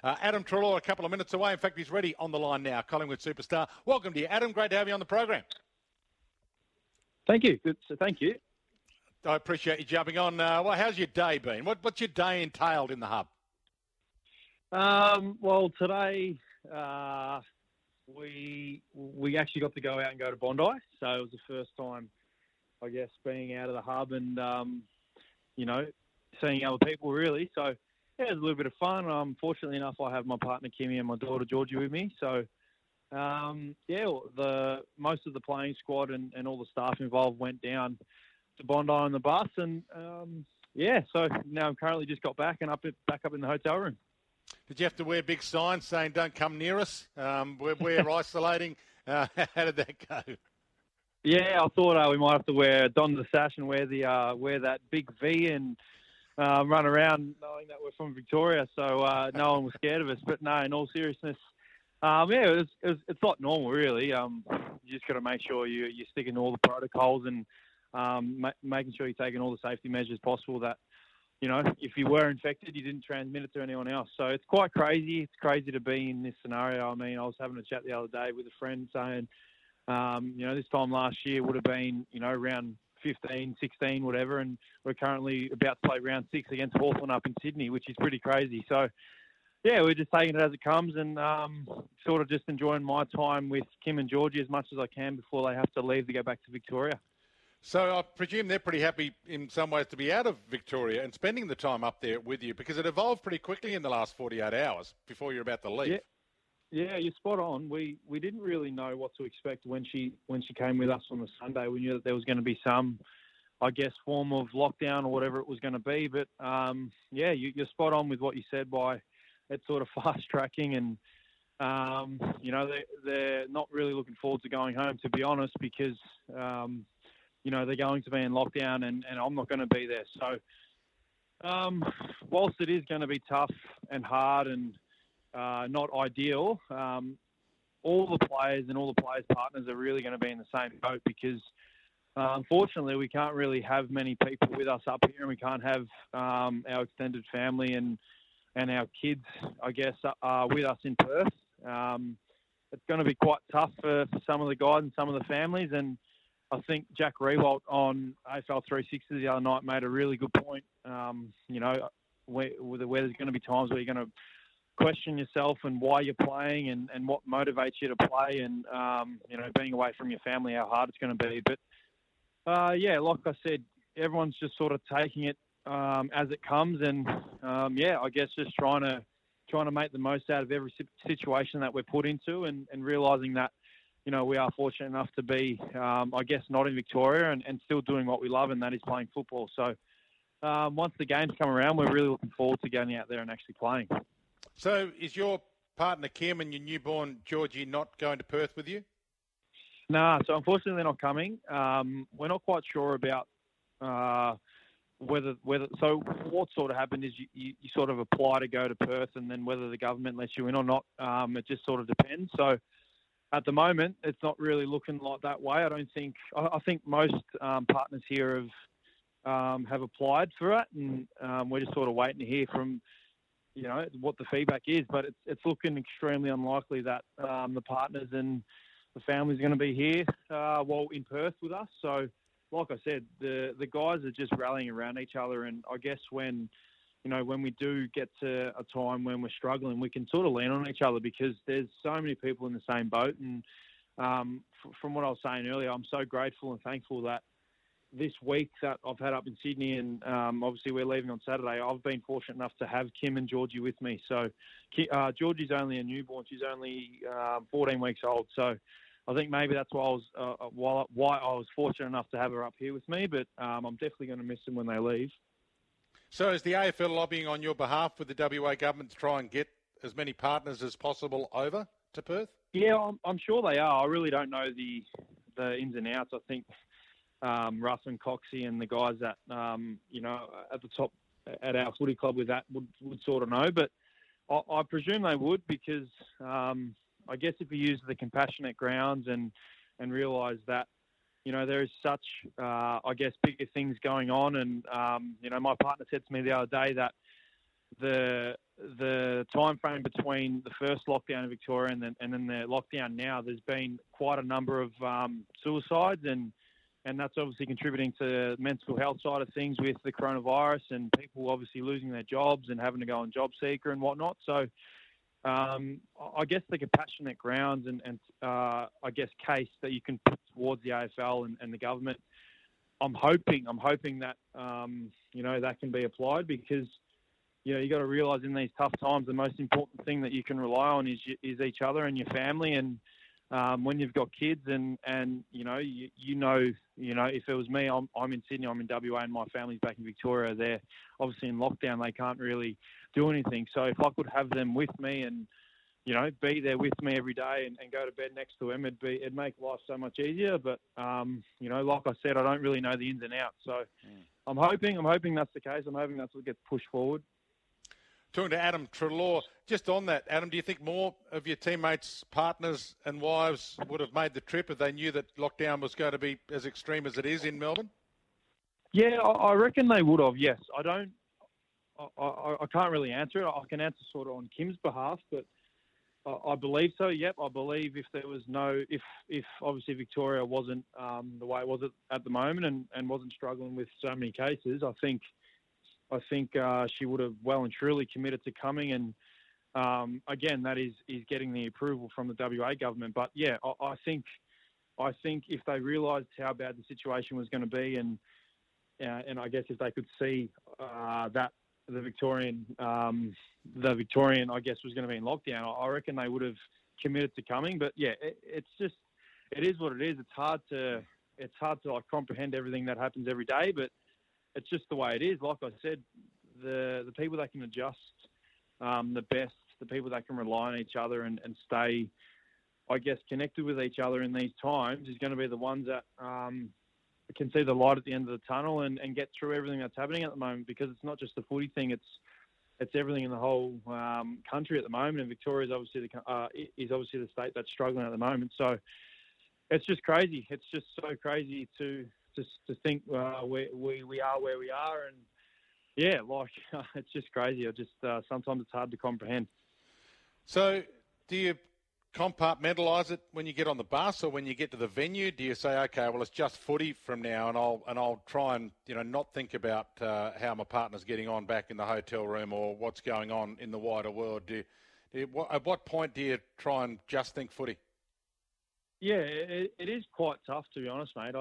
Adam Treloar, a couple of minutes away. In fact, he's ready on the line now. Collingwood superstar. Welcome to you, Adam. Great to have you on the program. Thank you. Good. So thank you. I appreciate you jumping on. Well, how's your day been? What's your day entailed in the hub? Well, today we actually got to go out and go to Bondi, so it was the first time, I guess, being out of the hub and seeing other people really. So yeah, it was a little bit of fun. Fortunately enough, I have my partner Kimmy and my daughter Georgie with me. So most of the playing squad and all the staff involved went down to Bondi on the bus, and so now I'm currently just got back and back up in the hotel room. Did you have to wear big signs saying "Don't come near us"? We're isolating. How did that go? Yeah, I thought we might have to don the sash and wear that big V and run around knowing that we're from Victoria, so no one was scared of us. But no, in all seriousness, it's like normal, really. You just got to make sure you're sticking to all the protocols and making sure you're taking all the safety measures possible that, if you were infected, you didn't transmit it to anyone else. So it's quite crazy. It's crazy to be in this scenario. I mean, I was having a chat the other day with a friend saying, this time last year would have been, round 15, 16, whatever, and we're currently about to play round 6 against Hawthorn up in Sydney, which is pretty crazy. So, yeah, we're just taking it as it comes and sort of just enjoying my time with Kim and Georgie as much as I can before they have to leave to go back to Victoria. So I presume they're pretty happy in some ways to be out of Victoria and spending the time up there with you, because it evolved pretty quickly in the last 48 hours before you're about to leave. Yeah, you're spot on. We didn't really know what to expect when she came with us on the Sunday. We knew that there was going to be some, I guess, form of lockdown or whatever it was going to be. But, you're spot on with what you said by it sort of fast-tracking and, they're not really looking forward to going home, to be honest, because they're going to be in lockdown and I'm not going to be there. So whilst it is going to be tough and hard and not ideal, all the players and all the players' partners are really going to be in the same boat because unfortunately we can't really have many people with us up here and we can't have our extended family and our kids, I guess, with us in Perth. It's going to be quite tough for some of the guys and some of the families, and I think Jack Riewoldt on AFL 360 the other night made a really good point. Where there's going to be times where you're going to question yourself and why you're playing and what motivates you to play and, being away from your family, how hard it's going to be. But, like I said, everyone's just sort of taking it as it comes and, I guess just trying to make the most out of every situation that we're put into and realising that, we are fortunate enough to be, not in Victoria and still doing what we love, and that is playing football. So once the games come around, we're really looking forward to going out there and actually playing. So is your partner Kim and your newborn Georgie not going to Perth with you? No, so unfortunately they're not coming. We're not quite sure about whether. So what sort of happened is you sort of apply to go to Perth, and then whether the government lets you in or not, it just sort of depends. So at the moment, it's not really looking like that way. I think most partners here have applied for it, and we're just sort of waiting to hear from what the feedback is. But it's looking extremely unlikely that the partners and the family's going to be here while in Perth with us. So, like I said, the guys are just rallying around each other, and I guess when we do get to a time when we're struggling, we can sort of lean on each other because there's so many people in the same boat. And from what I was saying earlier, I'm so grateful and thankful that this week that I've had up in Sydney, and obviously we're leaving on Saturday, I've been fortunate enough to have Kim and Georgie with me. So Georgie's only a newborn. She's only 14 weeks old. So I think maybe that's why I was fortunate enough to have her up here with me. But I'm definitely going to miss them when they leave. So is the AFL lobbying on your behalf with the WA government to try and get as many partners as possible over to Perth? Yeah, I'm sure they are. I really don't know the ins and outs. I think Russ and Coxie and the guys that, at the top at our footy club with that would sort of know. But I presume they would because I guess if you use the compassionate grounds and realise that, there is such, bigger things going on. And, my partner said to me the other day that the the time frame between the first lockdown in Victoria and then the lockdown now, there's been quite a number of suicides, and that's obviously contributing to the mental health side of things with the coronavirus and people obviously losing their jobs and having to go on job seeker and whatnot. So I guess the compassionate grounds and I guess case that you can put towards the AFL and the government, I'm hoping that that can be applied, because you got to realise in these tough times the most important thing that you can rely on is each other and your family. And when you've got kids and if it was me, I'm in Sydney, I'm in WA, and my family's back in Victoria. They're obviously in lockdown; they can't really do anything. So if I could have them with me and be there with me every day and go to bed next to them, it'd make life so much easier. But like I said, I don't really know the ins and outs. So I'm hoping that's the case. I'm hoping that's what gets pushed forward. Talking to Adam Treloar, just on that, Adam, do you think more of your teammates, partners and wives would have made the trip if they knew that lockdown was going to be as extreme as it is in Melbourne? Yeah, I reckon they would have, yes. I can't really answer it. I can answer sort of on Kim's behalf, but I believe so, yep. I believe if there was if obviously Victoria wasn't the way it was at the moment and wasn't struggling with so many cases, I think she would have well and truly committed to coming. And again, that is getting the approval from the WA government. But yeah, I think if they realised how bad the situation was going to be, and I guess if they could see that the Victorian, I guess, was going to be in lockdown, I reckon they would have committed to coming. But yeah, it is what it is. It's hard to like comprehend everything that happens every day, but it's just the way it is. Like I said, the people that can adjust the best, the people that can rely on each other and stay, I guess, connected with each other in these times is going to be the ones that can see the light at the end of the tunnel and get through everything that's happening at the moment, because it's not just the footy thing, it's everything in the whole country at the moment. And Victoria is obviously the state that's struggling at the moment. So it's just crazy. It's just so crazy to think we are where we are, and yeah, it's just crazy. Sometimes it's hard to comprehend. So, do you compartmentalise it when you get on the bus or when you get to the venue? Do you say, okay, well, it's just footy from now, and I'll try and not think about how my partner's getting on back in the hotel room or what's going on in the wider world? At what point do you try and just think footy? Yeah, it is quite tough, to be honest, mate.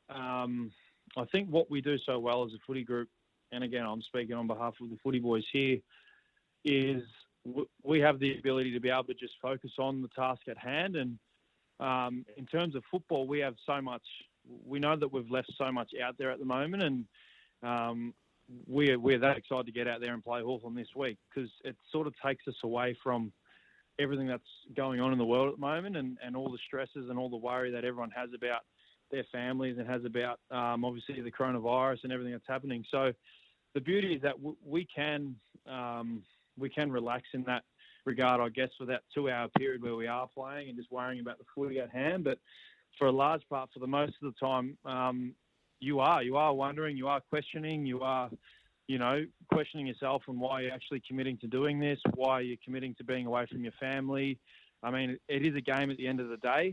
I think what we do so well as a footy group, and again, I'm speaking on behalf of the footy boys here, is we have the ability to be able to just focus on the task at hand. And in terms of football, we have so much. We know that we've left so much out there at the moment, and we're that excited to get out there and play Hawthorn this week, because it sort of takes us away from everything that's going on in the world at the moment and all the stresses and all the worry that everyone has about their families and has about obviously the coronavirus and everything that's happening. So the beauty is that we can relax in that regard, I guess, for that 2-hour period where we are playing and just worrying about the footy at hand. But for a large part, for the most of the time, you are wondering, you are questioning, you are questioning yourself on why you're actually committing to doing this, why you're committing to being away from your family. I mean, it is a game at the end of the day.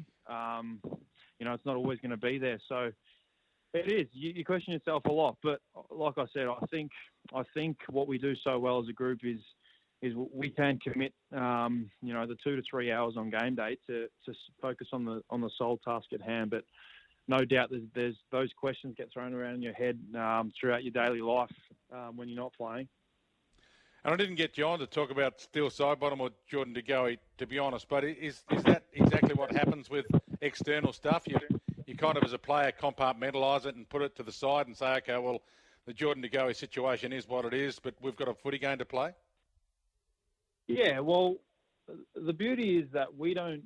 It's not always going to be there. So it is. You question yourself a lot. But like I said, I think what we do so well as a group is we can commit, the 2 to 3 hours on game day to focus on the sole task at hand. But no doubt there's those questions get thrown around in your head throughout your daily life when you're not playing. And I didn't get you on to talk about Steele Sidebottom or Jordan De Goey, to be honest, but is that exactly what happens with external stuff? You kind of, as a player, compartmentalise it and put it to the side and say, okay, well, the Jordan De Goey situation is what it is, but we've got a footy game to play? Yeah, well, the beauty is that we don't,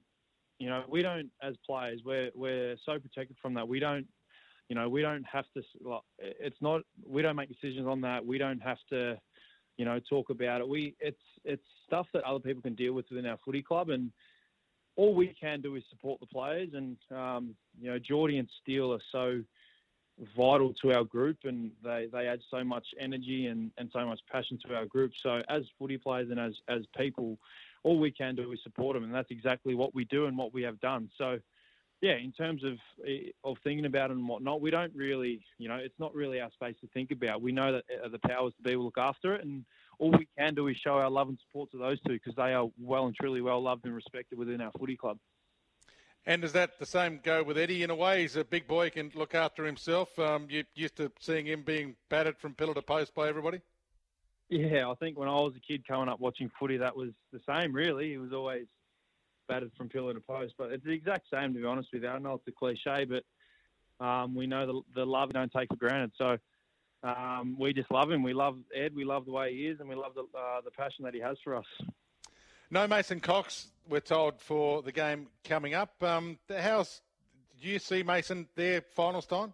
as players, we're so protected from that. We don't have to, we don't make decisions on that. We don't have to, talk about it. It's stuff that other people can deal with within our footy club, and all we can do is support the players. And Geordie and Steele are vital to our group, and they add so much energy and so much passion to our group. So as footy players and as people, all we can do is support them, and that's exactly what we do and what we have done. So, yeah, in terms of thinking about it and whatnot, we don't really, it's not really our space to think about. We know that the powers to be will look after it, and all we can do is show our love and support to those two because they are well and truly well loved and respected within our footy club. And does that the same go with Eddie in a way? He's a big boy, can look after himself. You used to seeing him being battered from pillar to post by everybody? Yeah, I think when I was a kid coming up watching footy, that was the same, really. He was always battered from pillar to post. But it's the exact same, to be honest with you. I know it's a cliche, but we know the love we don't take for granted. So we just love him. We love Ed. We love the way he is, and we love the passion that he has for us. No Mason Cox, we're told, for the game coming up. Do you see Mason there finals time?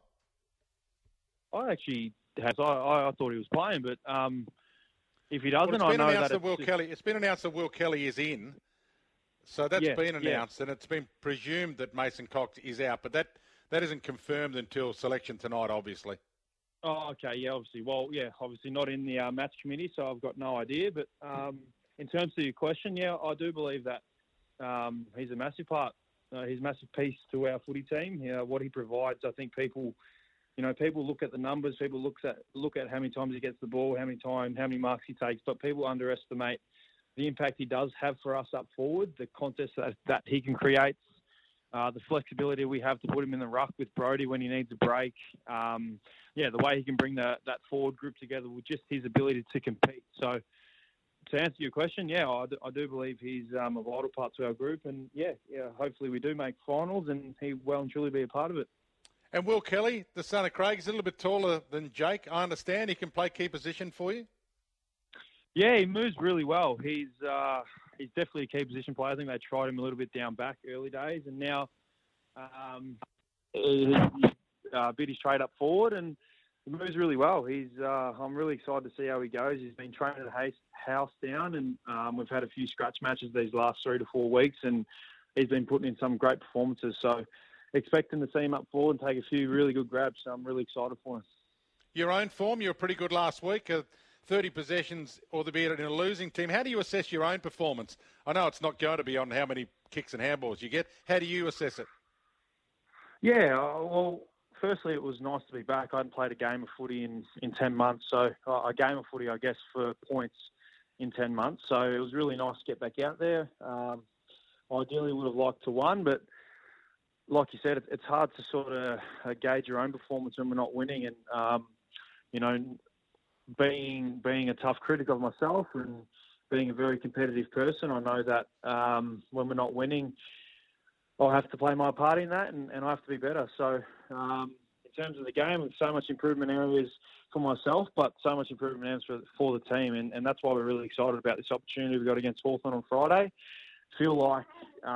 I actually has. I thought he was playing, but if he doesn't, I know that it's been announced that Will Kelly is in. So that's been announced, and it's been presumed that Mason Cox is out, but that isn't confirmed until selection tonight, obviously. Oh, okay, yeah, obviously. Well, yeah, obviously not in the match committee, so I've got no idea. But in terms of your question, yeah, I do believe that he's a massive part. He's a massive piece to our footy team. What he provides, I think people look at the numbers, people look at how many times he gets the ball, how many marks he takes, but people underestimate the impact he does have for us up forward, the contest that he can create, the flexibility we have to put him in the ruck with Brodie when he needs a break. The way he can bring that forward group together with just his ability to compete. So to answer your question, yeah, I do believe he's a vital part to our group. And, hopefully we do make finals and he well and truly be a part of it. And Will Kelly, the son of Craig, is a little bit taller than Jake. I understand he can play key position for you. Yeah, he moves really well. He's definitely a key position player. I think they tried him a little bit down back early days, and now he bid his trade up forward, and he moves really well. I'm really excited to see how he goes. He's been training at house down, and we've had a few scratch matches these last 3 to 4 weeks, and he's been putting in some great performances. So expecting to see him up forward and take a few really good grabs. So I'm really excited for him. Your own form, you were pretty good last week. 30 possessions, albeit in a losing team. How do you assess your own performance? I know it's not going to be on how many kicks and handballs you get. How do you assess it? Yeah, well, firstly, it was nice to be back. I hadn't played a game of footy in 10 months. So a game of footy, I guess, for points in 10 months. So it was really nice to get back out there. Ideally would have liked to win, but like you said, it's hard to sort of gauge your own performance when we're not winning. And, being a tough critic of myself and being a very competitive person, I know that when we're not winning, I'll have to play my part in that and I have to be better. So in terms of the game, there's so much improvement areas for myself, but so much improvement areas for the team. And that's why we're really excited about this opportunity we got against Hawthorn on Friday. Feel like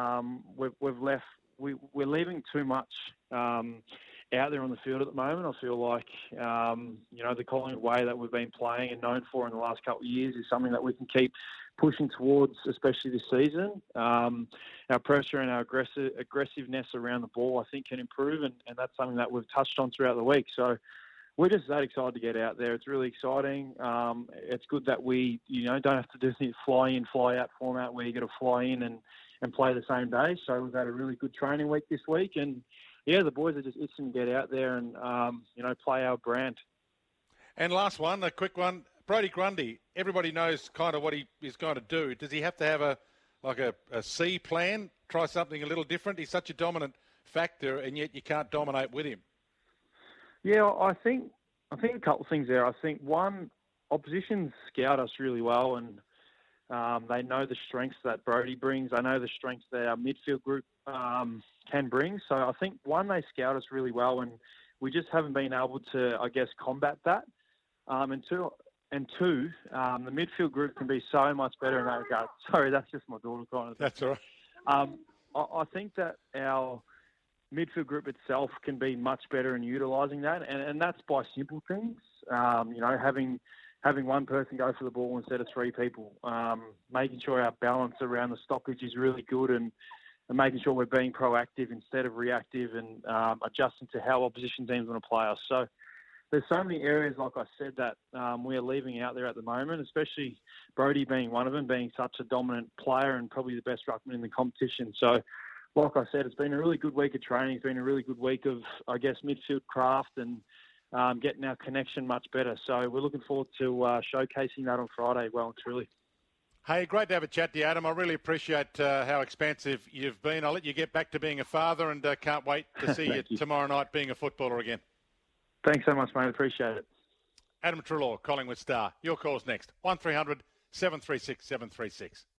we're leaving too much out there on the field at the moment. I feel like, the Collingwood way that we've been playing and known for in the last couple of years is something that we can keep pushing towards, especially this season. Our pressure and our aggressiveness around the ball, I think, can improve, and that's something that we've touched on throughout the week. So we're just that excited to get out there. It's really exciting. It's good that we, don't have to do the fly in, fly out format where you got to fly in and play the same day. So we've had a really good training week this week, and yeah, the boys are just itching to get out there and, play our brand. And last one, a quick one. Brodie Grundy, everybody knows kind of what he is going to do. Does he have to have a C plan, try something a little different? He's such a dominant factor, and yet you can't dominate with him. Yeah, I think a couple of things there. I think, one, opposition scout us really well, and they know the strengths that Brodie brings. They know the strengths that our midfield group can bring. So I think, one, they scout us really well, and we just haven't been able to, I guess, combat that. And two, the midfield group can be so much better in that regard. Sorry, that's just my daughter kind of thing. That's all right. I think that our midfield group itself can be much better in utilising that, and that's by simple things. Having one person go for the ball instead of 3 people, making sure our balance around the stoppage is really good, and making sure we're being proactive instead of reactive, and adjusting to how opposition teams want to play us. So there's so many areas, like I said, that we are leaving out there at the moment, especially Brodie being one of them, being such a dominant player and probably the best ruckman in the competition. So, like I said, it's been a really good week of training. It's been a really good week of, I guess, midfield craft and getting our connection much better. So we're looking forward to showcasing that on Friday well and truly. Hey, great to have a chat to you, Adam. I really appreciate how expansive you've been. I'll let you get back to being a father, and can't wait to see you tomorrow night being a footballer again. Thanks so much, mate. Appreciate it. Adam Treloar, Collingwood Star. Your call's next. 1300 736 736.